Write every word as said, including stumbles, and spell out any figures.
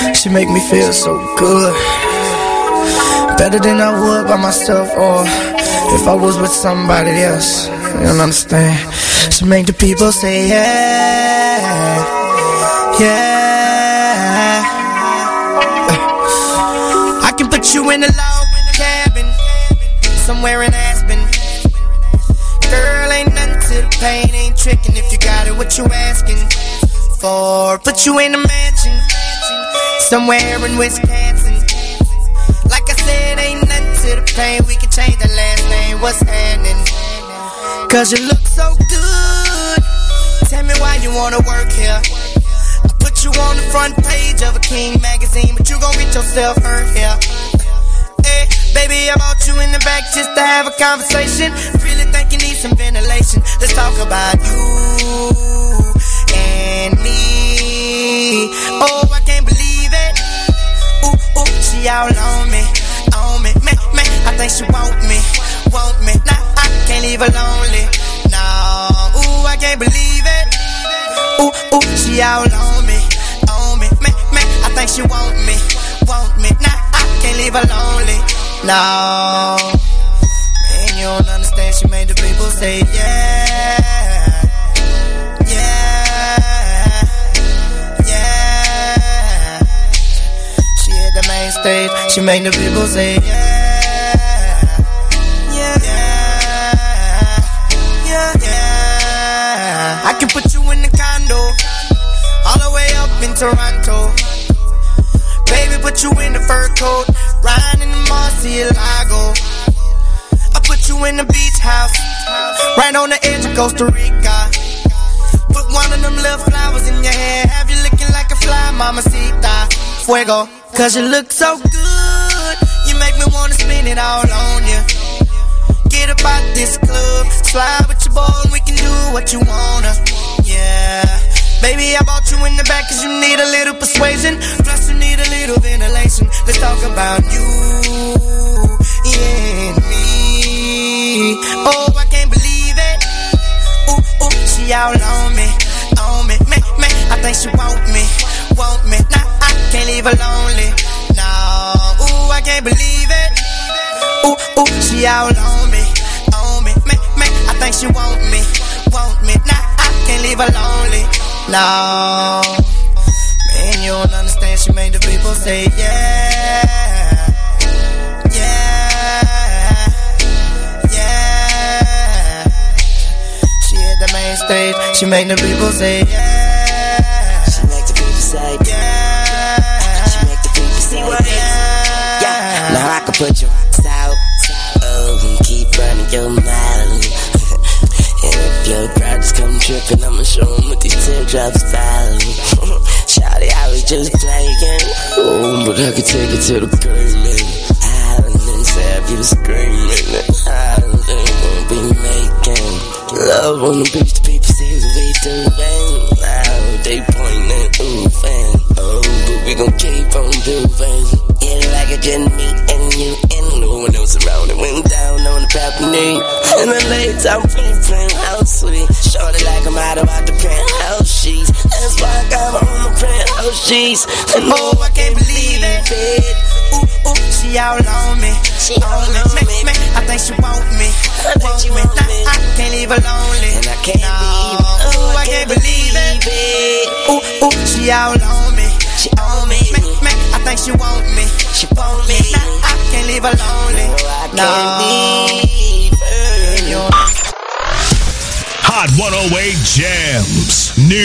She make me feel so good, better than I would by myself, or if I was with somebody else. You don't understand. She make the people say yeah, yeah. I can put you in a log cabin somewhere in Aspen. Girl, ain't nothing to the pain, ain't tricking if you got it, what you asking for. Put you in a mansion somewhere in Wisconsin. Like I said, ain't nothing to the pain, we can change the last name, what's happening? Cause you look so good, tell me why you wanna work here. I put you on the front page of a King magazine, but you gon' get yourself hurt here. Hey, baby, I brought you in the back just to have a conversation. Really think you need some ventilation. Let's talk about you and me. Oh, I can't believe it. Ooh, ooh, she all on me, on me, me, me. I think she want me, want me. Nah, I can't leave her lonely. No, ooh, I can't believe it. Ooh, ooh, she all on me, on me, me, me. I think she want me, want me. Nah, I can't leave her lonely. No, man, you don't understand. She made the people say yeah, yeah, yeah. She hit the main stage. She made the people say yeah, yeah, yeah, yeah. I can put you in the condo all the way up in Toronto. Baby, put you in the fur coat, riding in the Murcielago. I put you in the beach house, right on the edge of Costa Rica. Put one of them little flowers in your hair, have you looking like a fly, mamacita. Fuego, cause you look so good, you make me wanna spin it all on you. Get up out this club, slide with your boy and we can do what you wanna. Yeah, baby, I bought you in the back cause you need a little persuasion, plus you need a little ventilation. Let's talk about you, yeah, and me. Oh, I can't believe it. Ooh, ooh, she all on me, on me, me, me. I think she want me, want me. Nah, I can't leave her lonely. No, ooh, I can't believe it. Ooh, ooh, she all on me, on me, me, me. I think she want me, want me. Nah, I can't leave her lonely. No, man, you don't understand. She made the people say yeah, yeah, yeah. She hit the main stage. She made the people say yeah. She make the people say yeah. She make the people say yeah. Yeah. Now I can put you out, oh, and keep running your mouth. And if your crowd just come tripping, I'ma show 'em what these teardrops fall. Shawty, I was just playing, oh, but I could take it to the pavement. Island and stab you screaming. Island won't be making love on the beach. The people see what we doing. Now they pointing, ooh, fan. Oh, but we gon' keep on doing. Yeah, like a just me and you and no one else around. It went down on the balcony. In the late time, playing house sweet. Shorty like I'm out about the penthouse sheets. That's why I got on the penthouse sheets. And oh, I can't believe it. Ooh, ooh, she all on me, she all on me, me, me. I think she want me, I think she want nah, me. I can't leave her lonely. And I can't no. believe it. Ooh, I can't believe it. it. Ooh, ooh, she all on me, she on me, me, me. I think she want me, she want me. Nah, I can't leave her lonely. No, I no. can't leave her. Hot one oh eight Jams. New